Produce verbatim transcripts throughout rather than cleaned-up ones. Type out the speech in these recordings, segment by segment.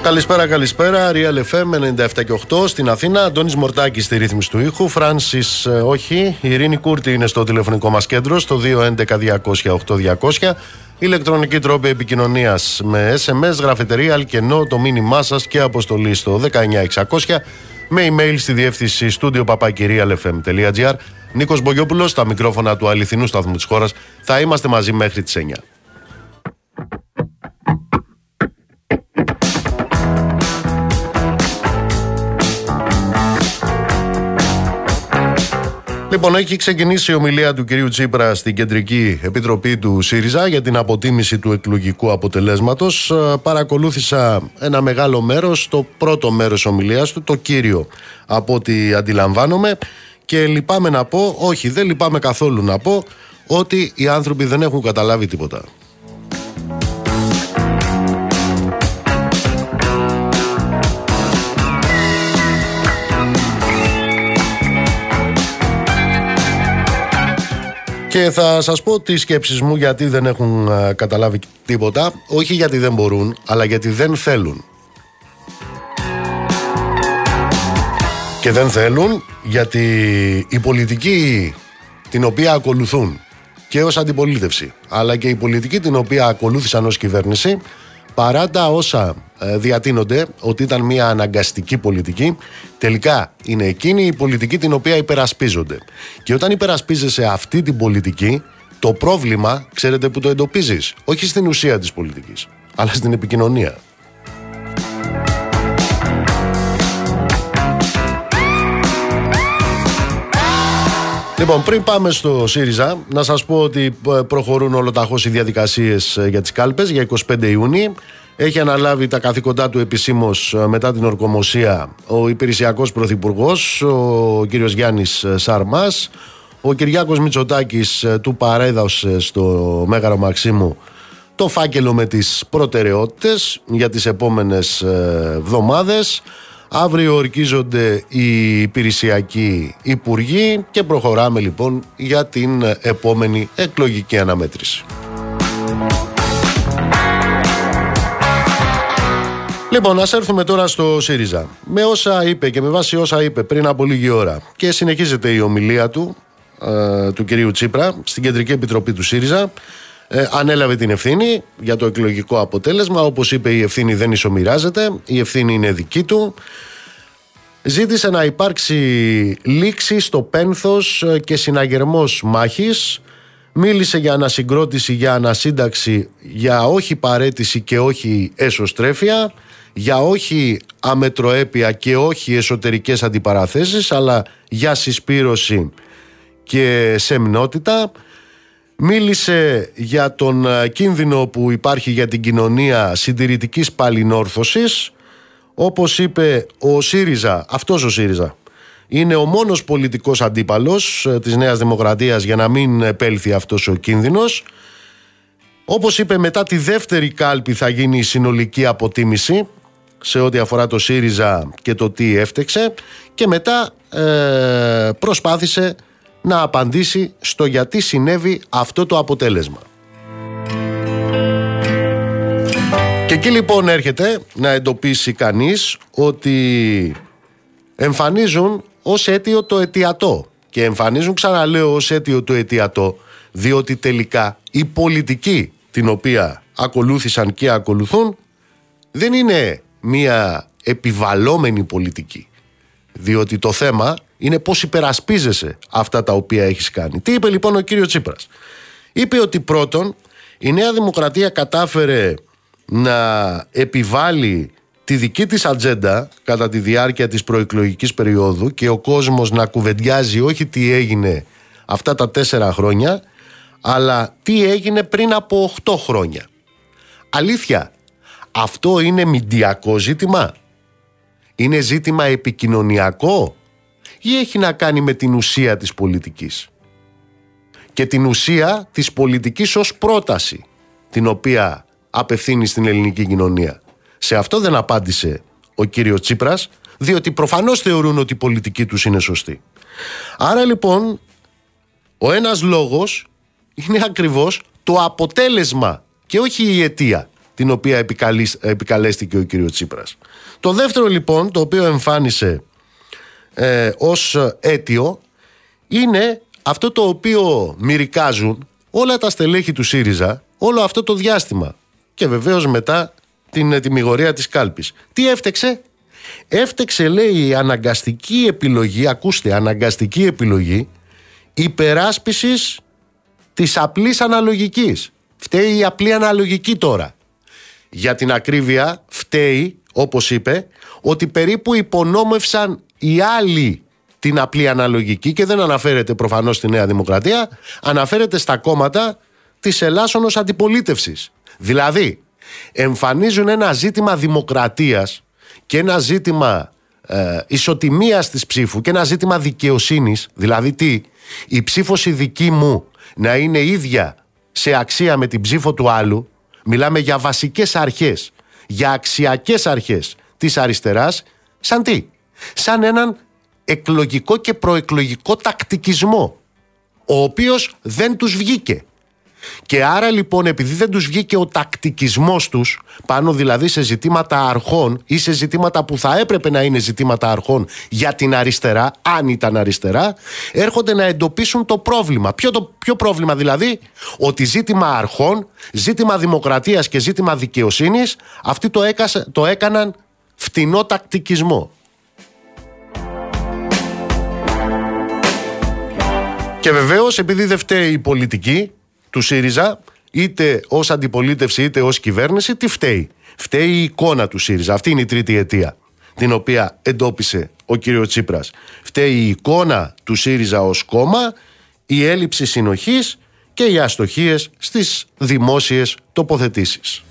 Καλησπέρα, καλησπέρα. Real εφ εμ ενενήντα επτά και οκτώ στην Αθήνα. Αντώνης Μορτάκης στη ρύθμιση του ήχου. Φράνσις, ε, όχι. Η Ειρήνη Κούρτη είναι στο τηλεφωνικό μας κέντρο στο δύο έντεκα διακόσια οκτώ διακόσια. Ηλεκτρονική τρόπη επικοινωνίας με ες εμ ες, γραφετερία, αλκενό, το μήνυμά σας και αποστολή στο δεκαεννιά εξακόσια. Με email στη διεύθυνση studio παπάκι real εφ εμ τελεία τζι άρ. Νίκος Μπογιόπουλος, στα μικρόφωνα του αληθινού σταθμού της χώρας. Θα είμαστε μαζί μέχρι τις εννιά. Λοιπόν, έχει ξεκινήσει η ομιλία του κυρίου Τσίπρα στην Κεντρική Επιτροπή του ΣΥΡΙΖΑ για την αποτίμηση του εκλογικού αποτελέσματος. Παρακολούθησα ένα μεγάλο μέρος, το πρώτο μέρος ομιλίας του, το κύριο από ό,τι αντιλαμβάνομαι, και λυπάμαι να πω, όχι δεν λυπάμαι καθόλου να πω, ότι οι άνθρωποι δεν έχουν καταλάβει τίποτα. Και θα σας πω τις σκέψεις μου γιατί δεν έχουν α, καταλάβει τίποτα. Όχι γιατί δεν μπορούν, αλλά γιατί δεν θέλουν. Και δεν θέλουν γιατί η πολιτική την οποία ακολουθούν και ως αντιπολίτευση, αλλά και η πολιτική την οποία ακολούθησαν ως κυβέρνηση, παρά τα όσα ε, διατείνονται ότι ήταν μια αναγκαστική πολιτική, τελικά είναι εκείνη η πολιτική την οποία υπερασπίζονται. Και όταν υπερασπίζεσαι αυτή την πολιτική, το πρόβλημα, ξέρετε που το εντοπίζεις? Όχι στην ουσία της πολιτικής, αλλά στην επικοινωνία. Λοιπόν, πριν πάμε στο ΣΥΡΙΖΑ, να σας πω ότι προχωρούν ολοταχώς οι διαδικασίες για τις κάλπες για εικοστή πέμπτη Ιουνίου. Έχει αναλάβει τα καθήκοντά του επισήμως μετά την ορκομοσία ο υπηρεσιακός πρωθυπουργός, ο κύριος Γιάννης Σαρμάς. Ο Κυριάκος Μητσοτάκης του παρέδωσε στο Μέγαρο Μαξίμου το φάκελο με τις προτεραιότητες για τις επόμενες εβδομάδες. Αύριο ορκίζονται οι υπηρεσιακοί υπουργοί και προχωράμε λοιπόν για την επόμενη εκλογική αναμέτρηση. Λοιπόν, ας έρθουμε τώρα στο ΣΥΡΙΖΑ. Με όσα είπε και με βάση όσα είπε πριν από λίγη ώρα, και συνεχίζεται η ομιλία του, ε, του κυρίου Τσίπρα, στην Κεντρική Επιτροπή του ΣΥΡΙΖΑ. Ε, ανέλαβε την ευθύνη για το εκλογικό αποτέλεσμα. Όπως είπε, η ευθύνη δεν ισομοιράζεται, η ευθύνη είναι δική του. Ζήτησε να υπάρξει λήξη στο πένθος και συναγερμός μάχης. Μίλησε για ανασυγκρότηση, για ανασύνταξη, για όχι παραίτηση και όχι εσωστρέφεια, για όχι αμετροέπεια και όχι εσωτερικές αντιπαραθέσεις, αλλά για συσπήρωση και σεμνότητα. Μίλησε για τον κίνδυνο που υπάρχει για την κοινωνία συντηρητικής παλινόρθωσης. Όπως είπε, ο ΣΥΡΙΖΑ, αυτός ο ΣΥΡΙΖΑ, είναι ο μόνος πολιτικός αντίπαλος της Νέας Δημοκρατίας για να μην επέλθει αυτός ο κίνδυνος. Όπως είπε, μετά τη δεύτερη κάλπη θα γίνει η συνολική αποτίμηση σε ό,τι αφορά το ΣΥΡΙΖΑ και το τι έφτεξε, και μετά ε, προσπάθησε να απαντήσει στο γιατί συνέβη αυτό το αποτέλεσμα. Και εκεί λοιπόν έρχεται να εντοπίσει κανείς ότι εμφανίζουν ως αίτιο το αιτιατό. Και εμφανίζουν, ξαναλέω, ως αίτιο το αιτιατό, διότι τελικά η πολιτική την οποία ακολούθησαν και ακολουθούν δεν είναι μια επιβαλόμενη πολιτική. Διότι το θέμα είναι πώς υπερασπίζεσαι αυτά τα οποία έχεις κάνει. Τι είπε λοιπόν ο κύριος Τσίπρας? Είπε ότι πρώτον, η Νέα Δημοκρατία κατάφερε να επιβάλλει τη δική της ατζέντα κατά τη διάρκεια της προεκλογικής περίοδου και ο κόσμος να κουβεντιάζει όχι τι έγινε αυτά τα τέσσερα χρόνια, αλλά τι έγινε πριν από οχτώ χρόνια. Αλήθεια, αυτό είναι μηντιακό ζήτημα? Είναι ζήτημα επικοινωνιακό? Ή έχει να κάνει με την ουσία της πολιτικής? Και την ουσία της πολιτικής ως πρόταση, την οποία απευθύνει στην ελληνική κοινωνία. Σε αυτό δεν απάντησε ο κύριος Τσίπρας, διότι προφανώς θεωρούν ότι η πολιτική τους είναι σωστή. Άρα λοιπόν, ο ένας λόγος είναι ακριβώς το αποτέλεσμα και όχι η αιτία την οποία επικαλέστηκε ο κύριος Τσίπρας. Το δεύτερο λοιπόν, το οποίο εμφάνισε ε, ως αίτιο, είναι αυτό το οποίο μυρικάζουν όλα τα στελέχη του ΣΥΡΙΖΑ όλο αυτό το διάστημα και βεβαίως μετά την ετυμηγορία της κάλπης. Τι έφτεξε? Έφτεξε, λέει, η αναγκαστική επιλογή, ακούστε, αναγκαστική επιλογή υπεράσπισης της απλής αναλογικής. Φταίει η απλή αναλογική τώρα. Για την ακρίβεια φταίει, όπως είπε, ότι περίπου υπονόμευσαν οι άλλοι την απλή αναλογική και δεν αναφέρεται προφανώς στη Νέα Δημοκρατία, αναφέρεται στα κόμματα της ελάσσονος αντιπολίτευσης. Δηλαδή, εμφανίζουν ένα ζήτημα δημοκρατίας και ένα ζήτημα ε, ισοτιμίας της ψήφου και ένα ζήτημα δικαιοσύνης. Δηλαδή τι, η ψήφος η δική μου να είναι ίδια σε αξία με την ψήφο του άλλου. Μιλάμε για βασικές αρχές, για αξιακές αρχές της αριστεράς. Σαν τι? Σαν έναν εκλογικό και προεκλογικό τακτικισμό, ο οποίος δεν τους βγήκε. Και άρα λοιπόν, επειδή δεν τους βγήκε ο τακτικισμός τους, πάνω δηλαδή σε ζητήματα αρχών ή σε ζητήματα που θα έπρεπε να είναι ζητήματα αρχών για την αριστερά, αν ήταν αριστερά, έρχονται να εντοπίσουν το πρόβλημα. Ποιο, το, ποιο πρόβλημα δηλαδή? Ότι ζήτημα αρχών, ζήτημα δημοκρατίας και ζήτημα δικαιοσύνης, αυτοί το, έκασε, το έκαναν φτηνό τακτικισμό. Και βεβαίως, επειδή δεν φταίει η πολιτική του ΣΥΡΙΖΑ, είτε ως αντιπολίτευση είτε ως κυβέρνηση, τι φταίει? Φταίει η εικόνα του ΣΥΡΙΖΑ. Αυτή είναι η τρίτη αιτία, την οποία εντόπισε ο κύριος Τσίπρας. Φταίει η εικόνα του ΣΥΡΙΖΑ ως κόμμα, η έλλειψη συνοχής και οι αστοχίες στις δημόσιες τοποθετήσεις.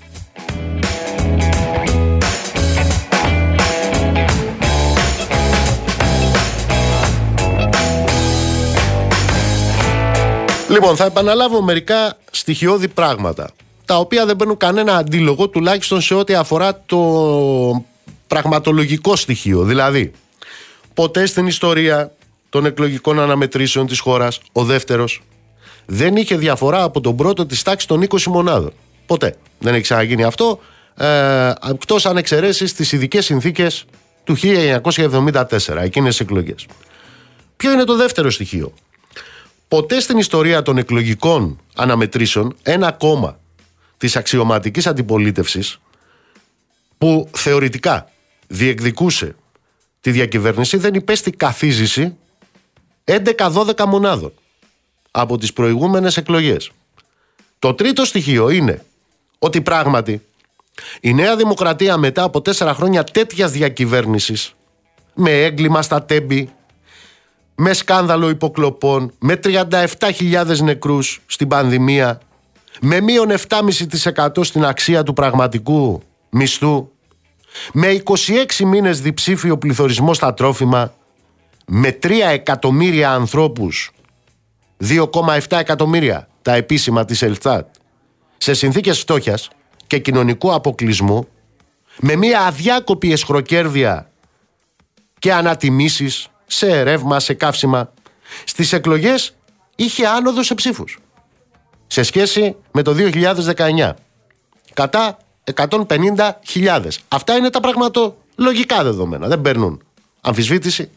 Λοιπόν, θα επαναλάβω μερικά στοιχειώδη πράγματα, τα οποία δεν παίρνουν κανένα αντίλογο, τουλάχιστον σε ό,τι αφορά το πραγματολογικό στοιχείο. Δηλαδή, ποτέ στην ιστορία των εκλογικών αναμετρήσεων της χώρας ο δεύτερος δεν είχε διαφορά από τον πρώτο της τάξης των είκοσι μονάδων. Ποτέ. Δεν έχει ξαναγίνει αυτό, ε, εκτός αν εξαιρέσεις τις ειδικές συνθήκες του χίλια εννιακόσια εβδομήντα τέσσερα, εκείνες τις εκλογές. Ποιο είναι το δεύτερο στοιχείο? Ποτέ στην ιστορία των εκλογικών αναμετρήσεων ένα κόμμα της αξιωματικής αντιπολίτευσης που θεωρητικά διεκδικούσε τη διακυβέρνηση δεν υπέστη καθίζηση έντεκα δώδεκα μονάδων από τις προηγούμενες εκλογές. Το τρίτο στοιχείο είναι ότι πράγματι η Νέα Δημοκρατία μετά από τέσσερα χρόνια τέτοιας διακυβέρνησης, με έγκλημα στα τέμπη, με σκάνδαλο υποκλοπών, με τριάντα επτά χιλιάδες νεκρούς στην πανδημία, με μείον επτά κόμμα πέντε τοις εκατό στην αξία του πραγματικού μισθού, με είκοσι έξι μήνες διψήφιο πληθωρισμό στα τρόφιμα, με τρία εκατομμύρια ανθρώπους, δύο κόμμα επτά εκατομμύρια τα επίσημα της Ελστάτ, σε συνθήκες φτώχειας και κοινωνικού αποκλεισμού, με μια αδιάκοπη εσχροκέρδεια και ανατιμήσεις σε ρεύμα, σε καύσιμα, στις εκλογές είχε άνοδο σε ψήφους σε σχέση με το δύο χιλιάδες δεκαεννιά, κατά εκατόν πενήντα χιλιάδες. Αυτά είναι τα πραγματολογικά δεδομένα, δεν παίρνουν αμφισβήτηση.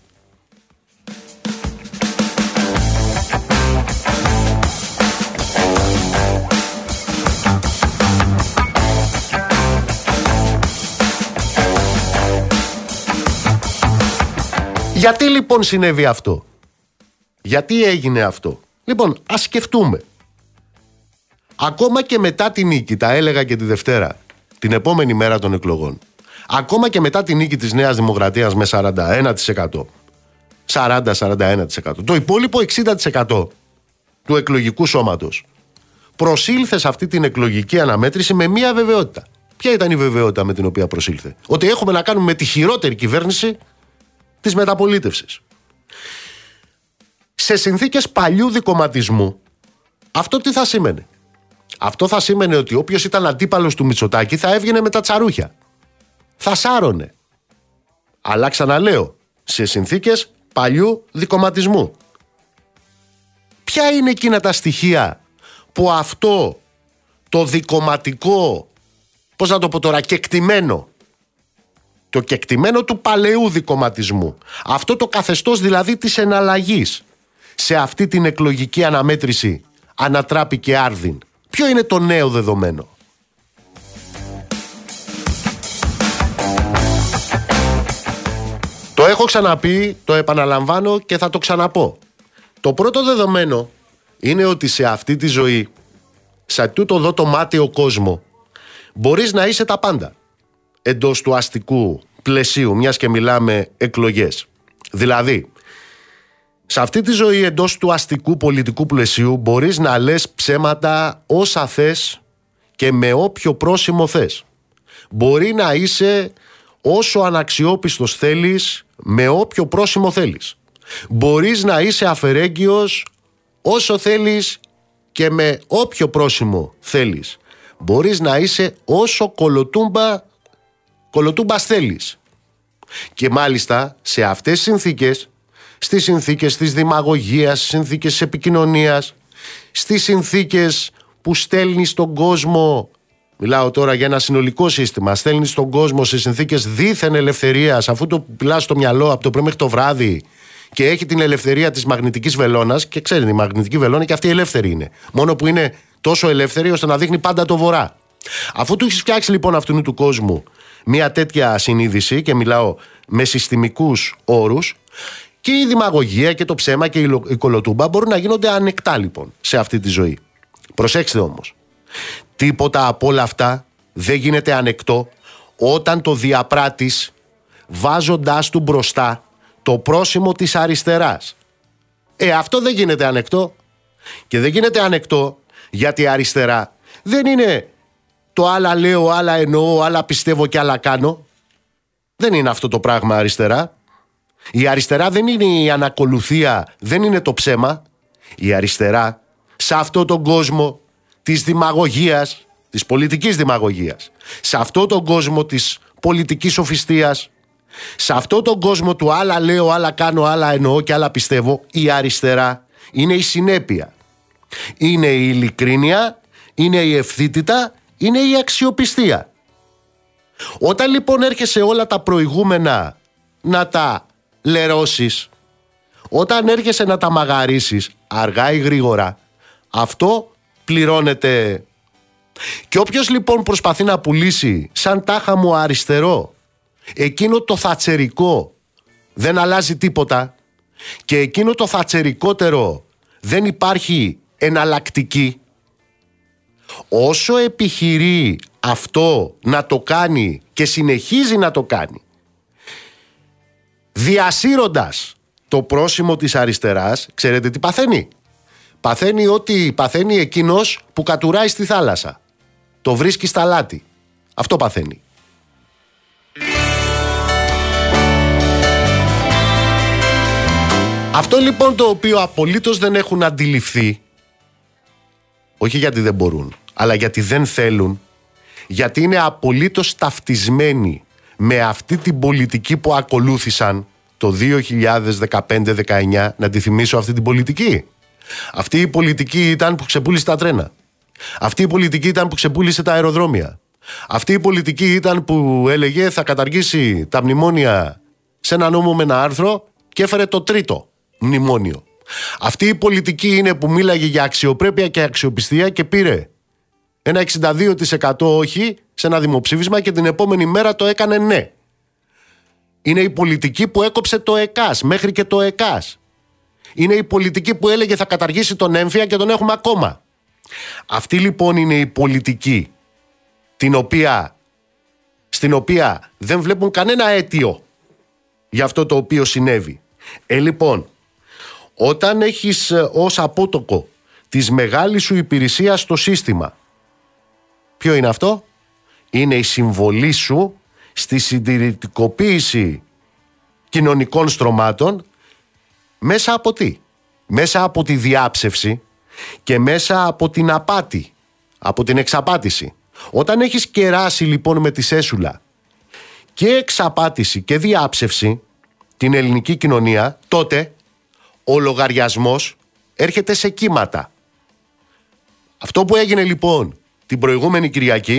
Γιατί λοιπόν συνέβη αυτό? Γιατί έγινε αυτό? Λοιπόν, ας σκεφτούμε. Ακόμα και μετά τη νίκη, τα έλεγα και τη Δευτέρα, την επόμενη μέρα των εκλογών, ακόμα και μετά τη νίκη της Νέας Δημοκρατίας με σαράντα ένα τοις εκατό, σαράντα με σαράντα ένα τοις εκατό, το υπόλοιπο εξήντα τοις εκατό του εκλογικού σώματος προσήλθε σε αυτή την εκλογική αναμέτρηση με μία βεβαιότητα. Ποια ήταν η βεβαιότητα με την οποία προσήλθε? Ότι έχουμε να κάνουμε με τη χειρότερη κυβέρνηση της μεταπολίτευσης. Σε συνθήκες παλιού δικομματισμού, αυτό τι θα σήμαινε? Αυτό θα σήμαινε ότι όποιος ήταν αντίπαλος του Μητσοτάκη θα έβγαινε με τα τσαρούχια. Θα σάρωνε. Αλλά ξαναλέω, σε συνθήκες παλιού δικομματισμού. Ποια είναι εκείνα τα στοιχεία που αυτό το δικομματικό πώς να το πω τώρα, κεκτημένο. Το κεκτημένο του παλαιού δικομματισμού. Αυτό το καθεστώς δηλαδή της εναλλαγής σε αυτή την εκλογική αναμέτρηση ανατράπηκε άρδιν. Ποιο είναι το νέο δεδομένο? Το έχω ξαναπεί, το επαναλαμβάνω και θα το ξαναπώ. Το πρώτο δεδομένο είναι ότι σε αυτή τη ζωή, σε τούτο εδώ το μάταιο κόσμο, μπορείς να είσαι τα πάντα εντός του αστικού πλαισίου, μιας και μιλάμε εκλογές. Δηλαδή, σε αυτή τη ζωή εντός του αστικού πολιτικού πλαισίου μπορείς να λες ψέματα όσα θες και με όποιο πρόσημο θες. Μπορεί να είσαι όσο αναξιόπιστος θέλεις, με όποιο πρόσημο θέλεις. Μπορείς να είσαι αφαιρέγγιος όσο θέλεις και με όποιο πρόσημο θέλεις. Μπορείς να είσαι όσο κολοτούμπα, κολοτούμπας θέλεις. Και μάλιστα σε αυτές τις συνθήκες, στις συνθήκες της δημαγωγίας, στις συνθήκες της επικοινωνίας, στις συνθήκες που στέλνει στον κόσμο, μιλάω τώρα για ένα συνολικό σύστημα, στέλνει στον κόσμο σε συνθήκες δίθεν ελευθερίας, αφού το πιλάς στο μυαλό από το πρωί μέχρι το βράδυ και έχει την ελευθερία της μαγνητικής βελόνας, και ξέρετε, η μαγνητική βελόνα και αυτή ελεύθερη είναι. Μόνο που είναι τόσο ελεύθερη ώστε να δείχνει πάντα το βορρά. Αφού του έχεις φτιάξει λοιπόν αυτού του κόσμου μια τέτοια συνείδηση, και μιλάω με συστημικούς όρους, και η δημαγωγία και το ψέμα και η κολοτούμπα μπορούν να γίνονται ανεκτά λοιπόν σε αυτή τη ζωή. Προσέξτε όμως, τίποτα από όλα αυτά δεν γίνεται ανεκτό όταν το διαπράττεις βάζοντάς του μπροστά το πρόσημο της αριστεράς. Ε, αυτό δεν γίνεται ανεκτό. Και δεν γίνεται ανεκτό γιατί η αριστερά δεν είναι το άλλα λέω, άλλα εννοώ, άλλα πιστεύω και άλλα κάνω. Δεν είναι αυτό το πράγμα αριστερά. Η αριστερά δεν είναι η ανακολουθία, δεν είναι το ψέμα. Η αριστερά σε αυτόν τον κόσμο της δημαγωγίας, της πολιτικής δημαγωγίας, σε αυτόν τον κόσμο της πολιτικής σοφιστίας, σε αυτόν τον κόσμο του άλλα λέω, άλλα κάνω, άλλα εννοώ και άλλα πιστεύω, η αριστερά είναι η συνέπεια. Είναι η ειλικρίνεια, είναι η ευθύτητα, είναι η αξιοπιστία. Όταν λοιπόν έρχεσαι όλα τα προηγούμενα να τα λερώσεις, όταν έρχεσαι να τα μαγαρίσεις αργά ή γρήγορα, αυτό πληρώνεται. Και όποιος λοιπόν προσπαθεί να πουλήσει σαν τάχα μου αριστερό εκείνο το θατσερικό, δεν αλλάζει τίποτα, και εκείνο το θατσερικότερο δεν υπάρχει εναλλακτική, όσο επιχειρεί αυτό να το κάνει και συνεχίζει να το κάνει διασύροντας το πρόσημο της αριστεράς, ξέρετε τι παθαίνει? Παθαίνει ότι παθαίνει εκείνος που κατουράει στη θάλασσα. Το βρίσκει στα λάτι. Αυτό παθαίνει. Αυτό λοιπόν το οποίο απολύτως δεν έχουν αντιληφθεί, όχι γιατί δεν μπορούν, αλλά γιατί δεν θέλουν, γιατί είναι απολύτως ταυτισμένοι με αυτή την πολιτική που ακολούθησαν το δύο χιλιάδες δεκαπέντε δεκαεννιά. Να τη θυμίσω αυτή την πολιτική. Αυτή η πολιτική ήταν που ξεπούλησε τα τρένα. Αυτή η πολιτική ήταν που ξεπούλησε τα αεροδρόμια. Αυτή η πολιτική ήταν που έλεγε θα καταργήσει τα μνημόνια σε ένα νόμο με ένα άρθρο και έφερε το τρίτο μνημόνιο. Αυτή η πολιτική είναι που μίλαγε για αξιοπρέπεια και αξιοπιστία και πήρε ένα εξήντα δύο τοις εκατό όχι σε ένα δημοψήφισμα και την επόμενη μέρα το έκανε ναι. Είναι η πολιτική που έκοψε το ΕΚΑΣ μέχρι και το ΕΚΑΣ. Είναι η πολιτική που έλεγε θα καταργήσει τον έμφυα και τον έχουμε ακόμα. Αυτή λοιπόν είναι η πολιτική την οποία, στην οποία δεν βλέπουν κανένα αίτιο για αυτό το οποίο συνέβη. Ε, λοιπόν, όταν έχεις ως απότοκο της μεγάλης σου υπηρεσίας στο σύστημα, ποιο είναι αυτό? Είναι η συμβολή σου στη συντηρητικοποίηση κοινωνικών στρωμάτων μέσα από τι? Μέσα από τη διάψευση και μέσα από την απάτη, από την εξαπάτηση. Όταν έχεις κεράσει λοιπόν με τη σέσουλα και εξαπάτηση και διάψευση την ελληνική κοινωνία, τότε ο λογαριασμός έρχεται σε κύματα. Αυτό που έγινε λοιπόν την προηγούμενη Κυριακή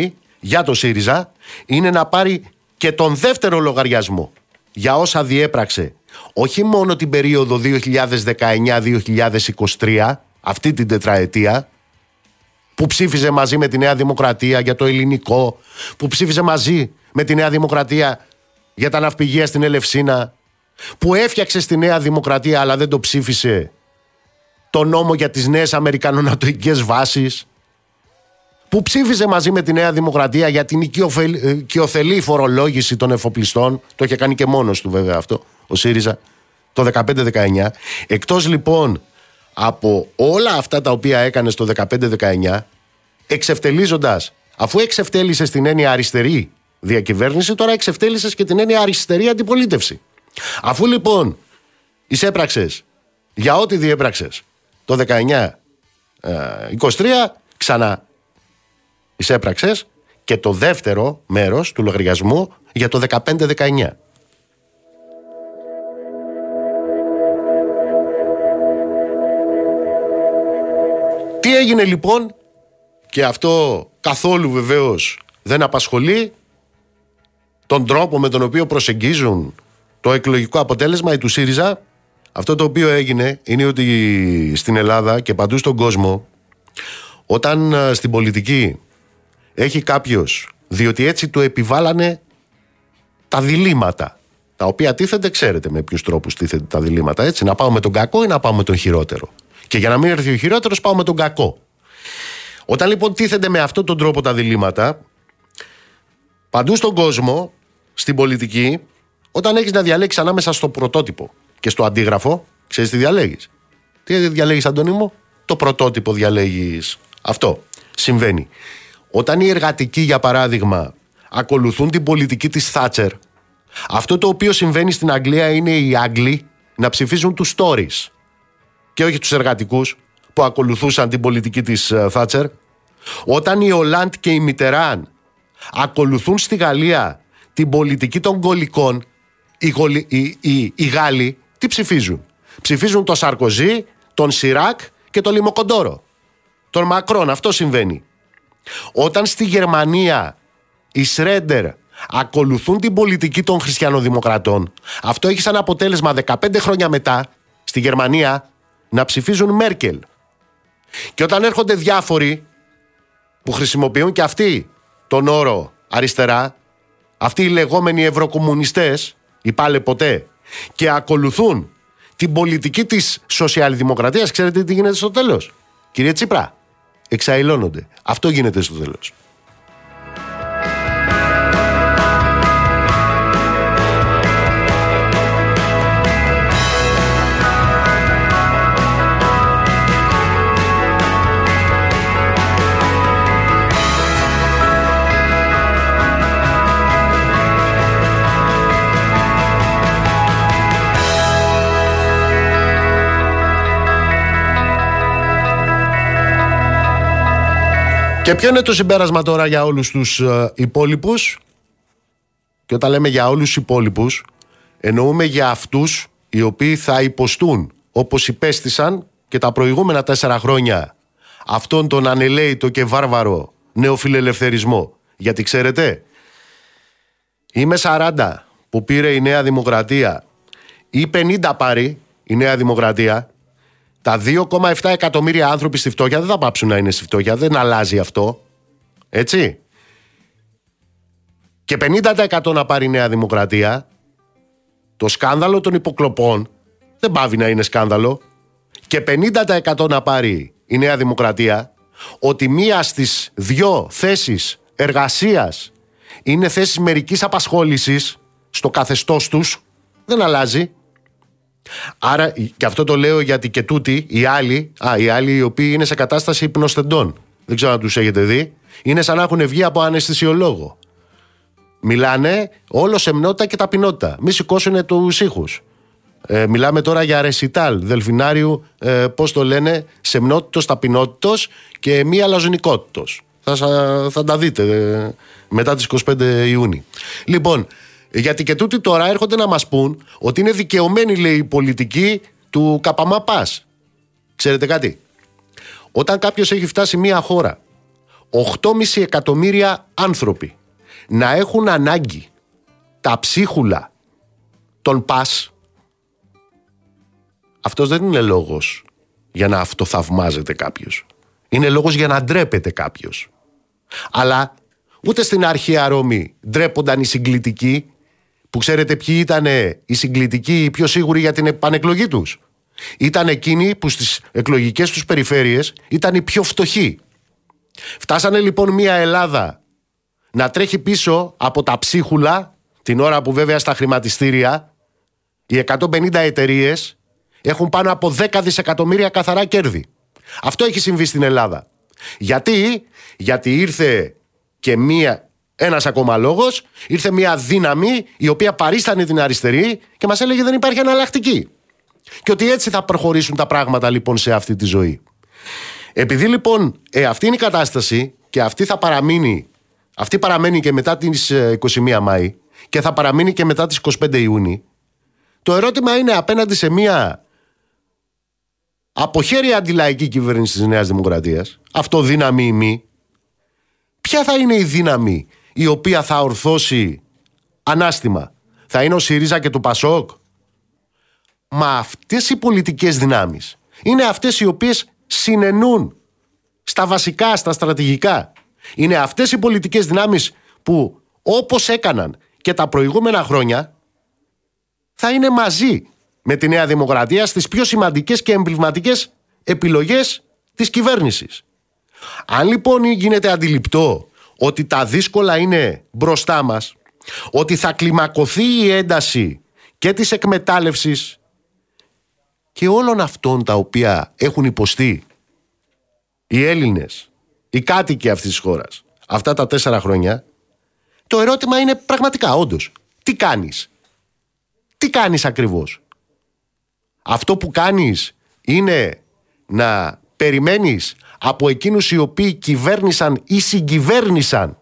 για το ΣΥΡΙΖΑ είναι να πάρει και τον δεύτερο λογαριασμό για όσα διέπραξε όχι μόνο την περίοδο δύο χιλιάδες δεκαεννιά δύο χιλιάδες είκοσι τρία, αυτή την τετραετία, που ψήφιζε μαζί με τη Νέα Δημοκρατία για το ελληνικό, που ψήφιζε μαζί με τη Νέα Δημοκρατία για τα ναυπηγεία στην Ελευσίνα, που έφτιαξε στη Νέα Δημοκρατία αλλά δεν το ψήφισε το νόμο για τις νέες αμερικανονατοικές βάσεις, που ψήφιζε μαζί με τη Νέα Δημοκρατία για την οικειοθελή φορολόγηση των εφοπλιστών. Το είχε κάνει και μόνος του βέβαια αυτό ο ΣΥΡΙΖΑ το δεκαπέντε δεκαεννιά. Εκτός λοιπόν από όλα αυτά τα οποία έκανε στο δεκαπέντε δεκαεννιά, εξευτελίζοντας, αφού εξευτέλισες την έννοια αριστερή διακυβέρνηση, τώρα εξευτέλισες και την έννοια αριστερή αντιπολίτευση. Αφού λοιπόν εισέπραξες για ό,τι διέπραξες το δεκαεννιά είκοσι τρία, ξανά εισέπραξες και το δεύτερο μέρος του λογαριασμού για το δεκαπέντε δεκαεννιά. Τι έγινε λοιπόν, και αυτό καθόλου βεβαίως δεν απασχολεί τον τρόπο με τον οποίο προσεγγίζουν το εκλογικό αποτέλεσμα ή του ΣΥΡΙΖΑ. Αυτό το οποίο έγινε είναι ότι στην Ελλάδα και παντού στον κόσμο, όταν στην πολιτική έχει κάποιος, διότι έτσι του επιβάλανε τα διλήμματα, τα οποία τίθενται, ξέρετε με ποιους τρόπους τίθενται τα διλήμματα, έτσι, να πάω με τον κακό ή να πάω με τον χειρότερο. Και για να μην έρθει ο χειρότερος, πάω με τον κακό. Όταν λοιπόν τίθενται με αυτόν τον τρόπο τα διλήμματα, παντού στον κόσμο, στην πολιτική, όταν έχεις να διαλέξεις ανάμεσα στο πρωτότυπο και στο αντίγραφο, ξέρεις τι διαλέγεις? Τι διαλέγεις, Αντώνη μου? Το πρωτότυπο διαλέγεις. Αυτό συμβαίνει. Όταν οι εργατικοί, για παράδειγμα, ακολουθούν την πολιτική της Θάτσερ, αυτό το οποίο συμβαίνει στην Αγγλία είναι οι Άγγλοι να ψηφίζουν τους Τόρις και όχι τους εργατικούς που ακολουθούσαν την πολιτική της Θάτσερ. Όταν οι Ολάντ και οι Μιτεράν ακολουθούν στη Γαλλία την πολιτική των γολικών, οι, γολι, οι, οι, οι Γάλλοι τι ψηφίζουν? Ψηφίζουν τον Σαρκοζή, τον Σιράκ και τον Λιμοκοντόρο, τον Μακρόν. Αυτό συμβαίνει. Όταν στη Γερμανία οι Σρέντερ ακολουθούν την πολιτική των χριστιανοδημοκρατών, αυτό έχει σαν αποτέλεσμα δεκαπέντε χρόνια μετά στη Γερμανία να ψηφίζουν Μέρκελ. Και όταν έρχονται διάφοροι που χρησιμοποιούν και αυτοί τον όρο αριστερά, αυτοί οι λεγόμενοι ευρωκομμουνιστές, οι πάλε ποτέ, και ακολουθούν την πολιτική της σοσιαλδημοκρατίας, ξέρετε τι γίνεται στο τέλος? Κύριε Τσίπρα, εξαϊλώνονται. Αυτό γίνεται στο τέλος. Και ποιο είναι το συμπέρασμα τώρα για όλους τους ε, υπόλοιπους? Και όταν λέμε για όλους τους υπόλοιπους, εννοούμε για αυτούς οι οποίοι θα υποστούν, όπως υπέστησαν και τα προηγούμενα τέσσερα χρόνια, αυτόν τον ανελαίητο και βάρβαρο νεοφιλελευθερισμό. Γιατί ξέρετε, είμαι σαράντα που πήρε η Νέα Δημοκρατία ή πενήντα πάρει η Νέα Δημοκρατία, τα δύο κόμμα επτά εκατομμύρια άνθρωποι στη φτώχεια δεν θα πάψουν να είναι στη φτώχεια, δεν αλλάζει αυτό, έτσι. Και πενήντα τοις εκατό να πάρει η Νέα Δημοκρατία, το σκάνδαλο των υποκλοπών δεν πάβει να είναι σκάνδαλο. Και πενήντα τοις εκατό να πάρει η Νέα Δημοκρατία, ότι μία στις δυο θέσεις εργασίας είναι θέσεις μερικής απασχόλησης στο καθεστώς τους, δεν αλλάζει. Άρα, και αυτό το λέω γιατί και τούτοι, οι άλλοι, α, οι άλλοι οι οποίοι είναι σε κατάσταση υπνοστεντών, δεν ξέρω αν τους έχετε δει, είναι σαν να έχουν βγει από αναισθησιολόγο. Μιλάνε όλο σεμνότητα και ταπεινότητα. Μη σηκώσουν τους ήχους. Ε, μιλάμε τώρα για ρεσιτάλ, δελφινάριου, ε, πώς το λένε, σεμνότητος, ταπεινότητος και μη αλαζονικότητος. Θα, θα τα δείτε ε, μετά τις εικοστή πέμπτη Ιούνιου. Λοιπόν, γιατί και τούτοι τώρα έρχονται να μας πούν ότι είναι δικαιωμένη, λέει, η πολιτική του Καπαμαπάς. Ξέρετε κάτι? Όταν κάποιος έχει φτάσει μια χώρα οκτώ κόμμα πέντε εκατομμύρια άνθρωποι να έχουν ανάγκη τα ψίχουλα των ΠΑΣ, αυτός δεν είναι λόγος για να αυτοθαυμάζεται κάποιος. Είναι λόγος για να ντρέπεται κάποιος. Αλλά ούτε στην αρχαία Ρώμη ντρέπονταν οι συγκλητικοί, που ξέρετε ποιοι ήταν οι συγκλητικοί οι πιο σίγουροι για την επανεκλογή τους. Ήταν εκείνοι που στις εκλογικές τους περιφέρειες ήταν οι πιο φτωχοί. Φτάσανε λοιπόν μια Ελλάδα να τρέχει πίσω από τα ψίχουλα, την ώρα που βέβαια στα χρηματιστήρια οι εκατόν πενήντα εταιρείες έχουν πάνω από δέκα δισεκατομμύρια καθαρά κέρδη. Αυτό έχει συμβεί στην Ελλάδα. Γιατί, Γιατί ήρθε και μία, ένας ακόμα λόγος, ήρθε μία δύναμη η οποία παρίστανε την αριστερή και μας έλεγε δεν υπάρχει εναλλακτική. Και ότι έτσι θα προχωρήσουν τα πράγματα λοιπόν σε αυτή τη ζωή. Επειδή λοιπόν ε, αυτή είναι η κατάσταση και αυτή θα παραμείνει, αυτή παραμένει και μετά τις είκοσι μία Μάη και θα παραμείνει και μετά τις είκοσι πέντε Ιούνιου, το ερώτημα είναι απέναντι σε μία αποχέρεια αντιλαϊκή κυβέρνηση της Νέας Δημοκρατίας, αυτοδύναμη ή μη, ποια θα είναι η δύναμη η οποία θα ορθώσει ανάστημα? Θα είναι ο ΣΥΡΙΖΑ και το ΠΑΣΟΚ? Μα αυτές οι πολιτικές δυνάμεις είναι αυτές οι οποίες συνενούν στα βασικά, στα στρατηγικά. Είναι αυτές οι πολιτικές δυνάμεις που όπως έκαναν και τα προηγούμενα χρόνια θα είναι μαζί με τη Νέα Δημοκρατία στις πιο σημαντικές και εμβληματικές επιλογές της κυβέρνησης. Αν λοιπόν γίνεται αντιληπτό ότι τα δύσκολα είναι μπροστά μας, ότι θα κλιμακωθεί η ένταση και της εκμετάλλευσης και όλων αυτών τα οποία έχουν υποστεί οι Έλληνες, οι κάτοικοι αυτής της χώρας αυτά τα τέσσερα χρόνια, το ερώτημα είναι πραγματικά όντως τι κάνεις? Τι κάνεις ακριβώς? Αυτό που κάνεις είναι να περιμένεις από εκείνους οι οποίοι κυβέρνησαν ή συγκυβέρνησαν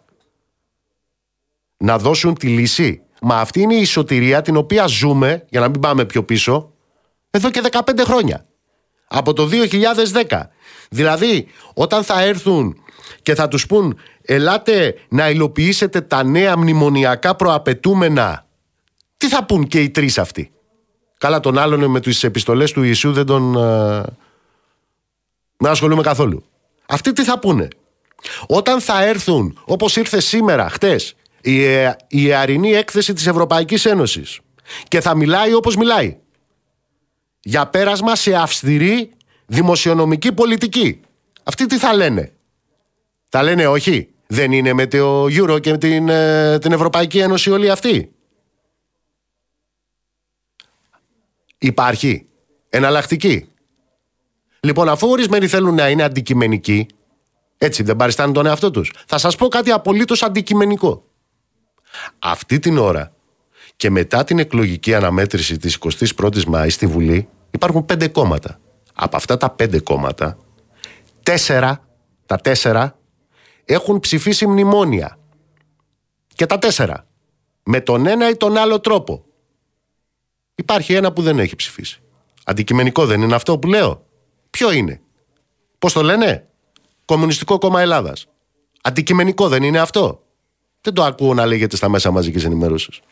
να δώσουν τη λύση? Μα αυτή είναι η σωτηρία την οποία ζούμε, για να μην πάμε πιο πίσω, εδώ και δεκαπέντε χρόνια. Από το δύο χιλιάδες δέκα. Δηλαδή, όταν θα έρθουν και θα τους πούν ελάτε να υλοποιήσετε τα νέα μνημονιακά προαπαιτούμενα, τι θα πούν και οι τρεις αυτοί? Καλά, τον άλλον με τις επιστολές του Ιησού δεν τον ε, δεν ασχολούμαι καθόλου. Αυτοί τι θα πούνε? Όταν θα έρθουν, όπως ήρθε σήμερα, χτες, η, η ιερινή έκθεση της Ευρωπαϊκής Ένωσης και θα μιλάει όπως μιλάει, για πέρασμα σε αυστηρή δημοσιονομική πολιτική, αυτοί τι θα λένε? Θα λένε όχι, δεν είναι με το Euro και την, ε, την Ευρωπαϊκή Ένωση όλοι αυτοί? Υπάρχει εναλλακτική? Λοιπόν, αφού ορισμένοι θέλουν να είναι αντικειμενικοί, έτσι δεν παριστάνουν τον εαυτό τους, θα σας πω κάτι απολύτως αντικειμενικό. Αυτή την ώρα και μετά την εκλογική αναμέτρηση της εικοστής πρώτης Μάη στη Βουλή υπάρχουν πέντε κόμματα. Από αυτά τα πέντε κόμματα, τέσσερα, τα τέσσερα έχουν ψηφίσει μνημόνια. Και τα τέσσερα με τον ένα ή τον άλλο τρόπο. Υπάρχει ένα που δεν έχει ψηφίσει. Αντικειμενικό δεν είναι αυτό που λέω? Ποιο είναι? Πώς το λένε? Κομμουνιστικό Κόμμα Ελλάδας. Αντικειμενικό δεν είναι αυτό? Δεν το ακούω να λέγεται στα μέσα μαζικής ενημέρωσης.